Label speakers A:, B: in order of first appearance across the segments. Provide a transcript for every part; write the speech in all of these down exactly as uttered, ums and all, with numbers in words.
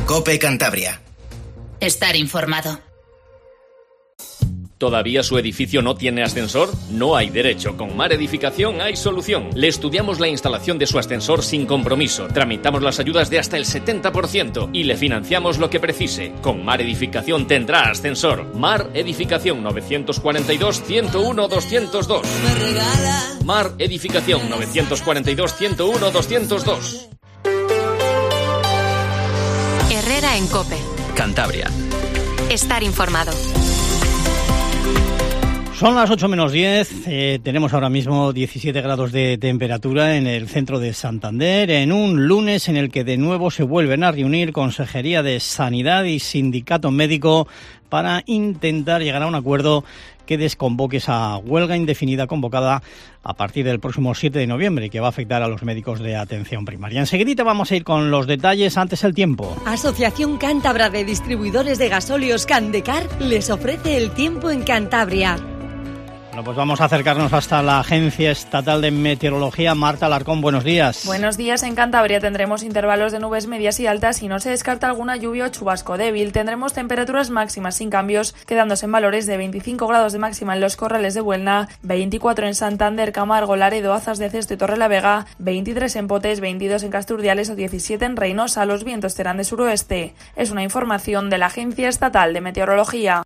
A: COPE Cantabria.
B: Estar informado.
C: ¿Todavía su edificio no tiene ascensor? No hay derecho. Con Mar Edificación hay solución. Le estudiamos la instalación de su ascensor sin compromiso. Tramitamos las ayudas de hasta el setenta por ciento y le financiamos lo que precise. Con Mar Edificación tendrá ascensor. Mar Edificación novecientos cuarenta y dos, ciento uno, doscientos dos. Mar Edificación novecientos cuarenta y dos, ciento uno, doscientos dos.
D: Herrera en COPE.
E: Cantabria.
D: Estar informado.
F: Son las ocho menos diez, eh, tenemos ahora mismo diecisiete grados de temperatura en el centro de Santander, en un lunes en el que de nuevo se vuelven a reunir Consejería de Sanidad y Sindicato Médico para intentar llegar a un acuerdo que desconvoque esa huelga indefinida convocada a partir del próximo siete de noviembre y que va a afectar a los médicos de atención primaria. Enseguidita vamos a ir con los detalles, antes el tiempo.
G: Asociación Cántabra de Distribuidores de Gasóleos Candecar les ofrece el tiempo en Cantabria.
F: Bueno, pues vamos a acercarnos hasta la Agencia Estatal de Meteorología. Marta Alarcón, buenos días.
H: Buenos días. En Cantabria tendremos intervalos de nubes medias y altas y no se descarta alguna lluvia o chubasco débil. Tendremos temperaturas máximas sin cambios, quedándose en valores de veinticinco grados de máxima en los Corrales de Buelna, veinticuatro en Santander, Camargo, Laredo, Azas de Cesto y Torrelavega, veintitrés en Potes, veintidós en Casturdiales o diecisiete en Reynosa. Los vientos serán de suroeste. Es una información de la Agencia Estatal de Meteorología.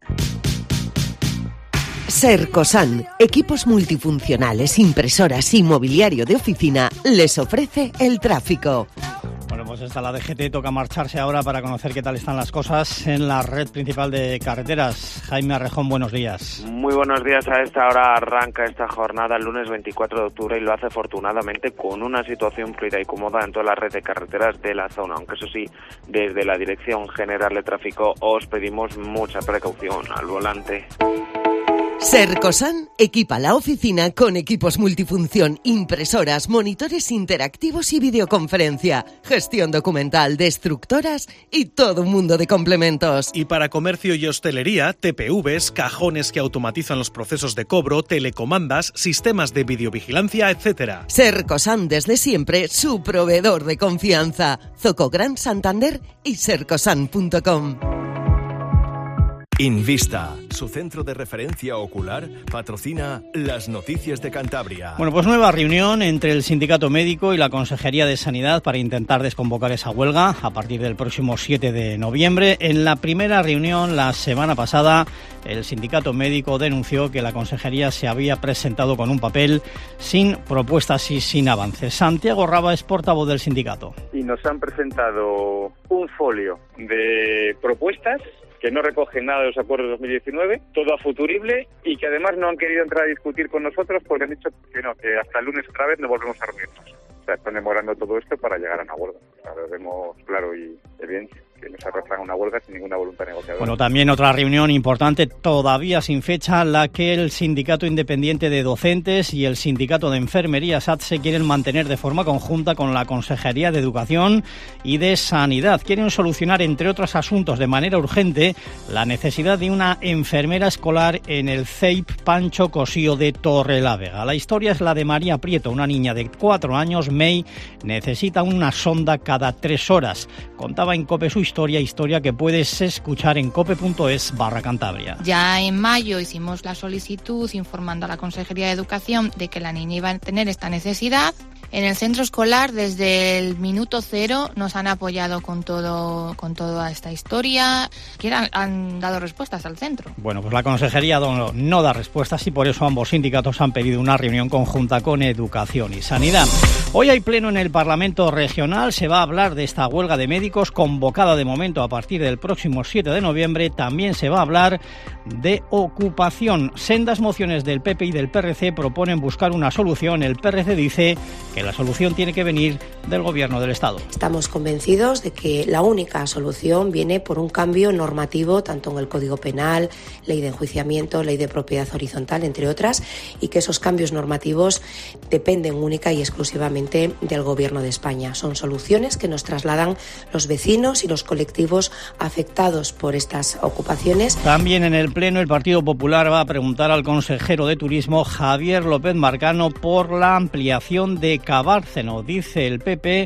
I: Sercosan, equipos multifuncionales, impresoras y mobiliario de oficina, les ofrece el tráfico.
F: Bueno, pues está la D G T, toca marcharse ahora para conocer qué tal están las cosas en la red principal de carreteras. Jaime Arrejón, buenos días.
J: Muy buenos días. A esta hora arranca esta jornada el lunes veinticuatro de octubre y lo hace afortunadamente con una situación fluida y cómoda en toda la red de carreteras de la zona, aunque eso sí, desde la Dirección General de Tráfico os pedimos mucha precaución al volante.
I: Sercosan equipa la oficina con equipos multifunción, impresoras, monitores interactivos y videoconferencia, gestión documental, destructoras y todo un mundo de complementos.
K: Y para comercio y hostelería, T P Vs, cajones que automatizan los procesos de cobro, telecomandas, sistemas de videovigilancia, etcétera.
I: Sercosan, desde siempre, su proveedor de confianza. Zoco Gran Santander y sercosan punto com.
L: Invista, su centro de referencia ocular, patrocina las noticias de Cantabria.
F: Bueno, pues nueva reunión entre el Sindicato Médico y la Consejería de Sanidad para intentar desconvocar esa huelga a partir del próximo siete de noviembre. En la primera reunión, la semana pasada, el Sindicato Médico denunció que la Consejería se había presentado con un papel sin propuestas y sin avances. Santiago Raba es portavoz del sindicato.
M: Y nos han presentado un folio de propuestas que no recogen nada de los acuerdos de dos mil diecinueve, todo a futurible, y que además no han querido entrar a discutir con nosotros porque han dicho que no, que hasta el lunes otra vez no volvemos a reunirnos. O sea, están demorando todo esto para llegar a una huelga. O sea, lo vemos claro y evidente, que nos arrastran a una huelga sin ninguna voluntad negociadora.
F: Bueno, también otra reunión importante, todavía sin fecha, la que el Sindicato Independiente de Docentes y el Sindicato de Enfermería SATSE quieren mantener de forma conjunta con la Consejería de Educación y de Sanidad. Quieren solucionar, entre otros asuntos, de manera urgente, la necesidad de una enfermera escolar en el C E I P Pancho Cosío de Torrelavega. La historia es la de María Prieto, una niña de cuatro años, May, necesita una sonda cada tres horas. Contaba en COPE su historia, historia que puedes escuchar en cope.es barra Cantabria.
N: Ya en mayo hicimos la solicitud informando a la Consejería de Educación de que la niña iba a tener esta necesidad. En el centro escolar, desde el minuto cero, nos han apoyado con todo, con toda esta historia, que han, han dado respuestas al centro.
F: Bueno, pues la Consejería no, no da respuestas y por eso ambos sindicatos han pedido una reunión conjunta con Educación y Sanidad. Hoy hay pleno en el Parlamento Regional, se va a hablar de esta huelga de médicos convocada de momento a partir del próximo siete de noviembre. También se va a hablar de ocupación. Sendas mociones del P P y del P R C proponen buscar una solución. El P R C dice que la solución tiene que venir del Gobierno del Estado.
O: Estamos convencidos de que la única solución viene por un cambio normativo, tanto en el Código Penal, Ley de Enjuiciamiento, Ley de Propiedad Horizontal, entre otras, y que esos cambios normativos dependen única y exclusivamente del Gobierno de España. Son soluciones que nos trasladan los vecinos y los colectivos afectados por estas ocupaciones.
F: También en el Pleno el Partido Popular va a preguntar al consejero de Turismo, Javier López Marcano, por la ampliación de Cabárceno. Dice el P P,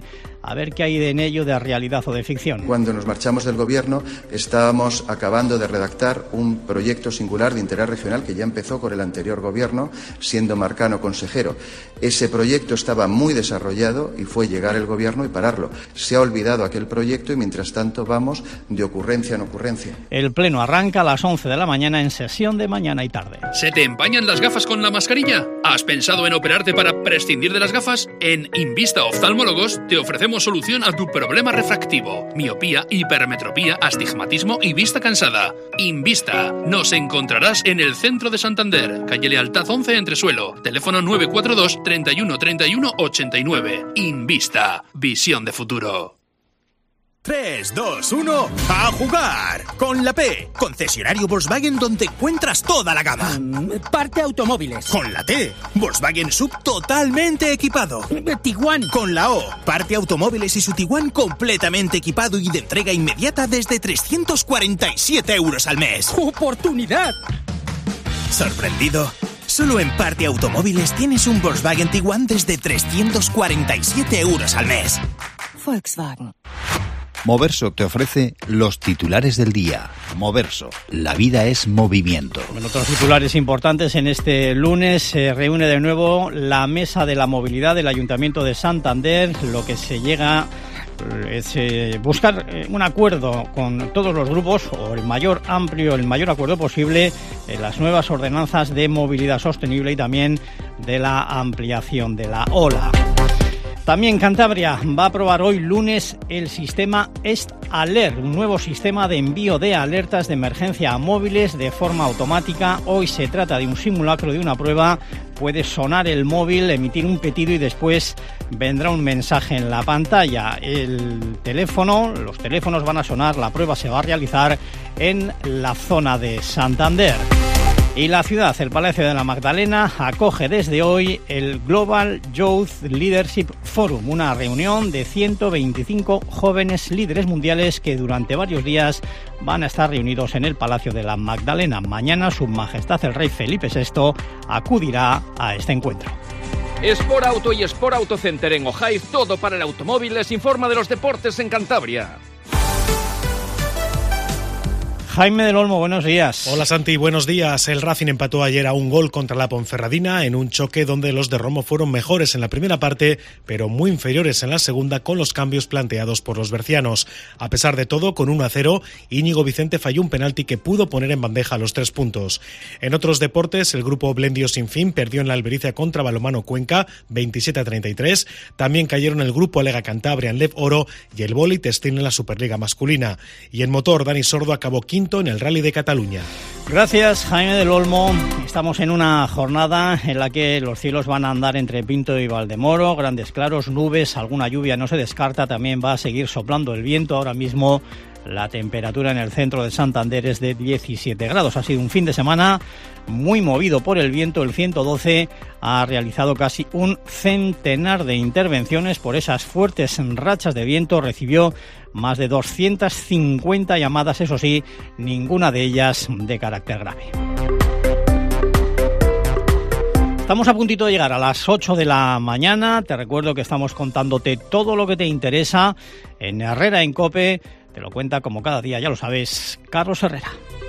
F: A ver qué hay en ello de realidad o de ficción.
A: Cuando nos marchamos del Gobierno estábamos acabando de redactar un proyecto singular de interés regional que ya empezó con el anterior Gobierno, siendo Marcano consejero. Ese proyecto estaba muy desarrollado y fue llegar el Gobierno y pararlo. Se ha olvidado aquel proyecto y mientras tanto vamos de ocurrencia en ocurrencia.
F: El Pleno arranca a las once de la mañana en sesión de mañana y tarde.
E: ¿Se te empañan las gafas con la mascarilla? ¿Has pensado en operarte para prescindir de las gafas? En Invista Oftalmólogos te ofrecemos solución a tu problema refractivo, miopía, hipermetropía, astigmatismo y vista cansada. Invista. Nos encontrarás en el centro de Santander, calle Lealtad once, Entresuelo. Teléfono nueve cuatro dos, treinta y uno, treinta y uno, ochenta y nueve. Invista. Visión de futuro.
P: tres, dos, uno, ¡a jugar! Con la P, concesionario Volkswagen donde encuentras toda la gama.
Q: Mm, parte automóviles.
P: Con la T, Volkswagen Sub totalmente equipado.
Q: Tiguan.
P: Con la O, parte automóviles y su Tiguan completamente equipado y de entrega inmediata desde trescientos cuarenta y siete euros al mes.
Q: ¡Oportunidad!
P: ¿Sorprendido? Solo en Parte Automóviles tienes un Volkswagen Tiguan desde trescientos cuarenta y siete euros al mes.
Q: Volkswagen.
R: Moverso te ofrece los titulares del día. Moverso, la vida es movimiento.
F: Bueno, otros titulares importantes en este lunes. Se reúne de nuevo la Mesa de la Movilidad del Ayuntamiento de Santander. Lo que se llega es eh, buscar eh, un acuerdo con todos los grupos, o el mayor amplio, el mayor acuerdo posible en las nuevas ordenanzas de movilidad sostenible y también de la ampliación de la ola. También Cantabria va a aprobar hoy lunes el sistema Est Alert, un nuevo sistema de envío de alertas de emergencia a móviles de forma automática. Hoy se trata de un simulacro de una prueba. Puede sonar el móvil, emitir un pitido y después vendrá un mensaje en la pantalla. El teléfono, los teléfonos van a sonar, la prueba se va a realizar en la zona de Santander. Y la ciudad, el Palacio de la Magdalena, acoge desde hoy el Global Youth Leadership Forum, una reunión de ciento veinticinco jóvenes líderes mundiales que durante varios días van a estar reunidos en el Palacio de la Magdalena. Mañana Su Majestad el Rey Felipe sexto acudirá a este encuentro.
C: Sport Auto y Sport Auto Center en Ojaiz, todo para el automóvil, les informa de los deportes en Cantabria.
F: Jaime del Olmo, buenos días.
K: Hola Santi, buenos días. El Racing empató ayer a un gol contra la Ponferradina en un choque donde los de Romo fueron mejores en la primera parte, pero muy inferiores en la segunda con los cambios planteados por los bercianos. A pesar de todo, con uno a cero, Íñigo Vicente falló un penalti que pudo poner en bandeja los tres puntos. En otros deportes, el grupo Blendio Sin Fin perdió en la Albericia contra Balonmano Cuenca, veintisiete a treinta y tres. También cayeron el grupo Lega Cantabria en Lev Oro y el Vóley Textil en la Superliga masculina. Y en motor, Dani Sordo acabó quinto en el Rally de Cataluña.
F: Gracias, Jaime del Olmo. Estamos en una jornada en la que los cielos van a andar entre Pinto y Valdemoro, grandes claros, nubes, alguna lluvia no se descarta, también va a seguir soplando el viento. Ahora mismo la temperatura en el centro de Santander es de diecisiete grados. Ha sido un fin de semana muy movido por el viento. El ciento doce ha realizado casi un centenar de intervenciones por esas fuertes rachas de viento. Recibió más de doscientas cincuenta llamadas, eso sí, ninguna de ellas de carácter grave. Estamos a puntito de llegar a las ocho de la mañana. Te recuerdo que estamos contándote todo lo que te interesa en Herrera en COPE. Te lo cuenta como cada día, ya lo sabes, Carlos Herrera.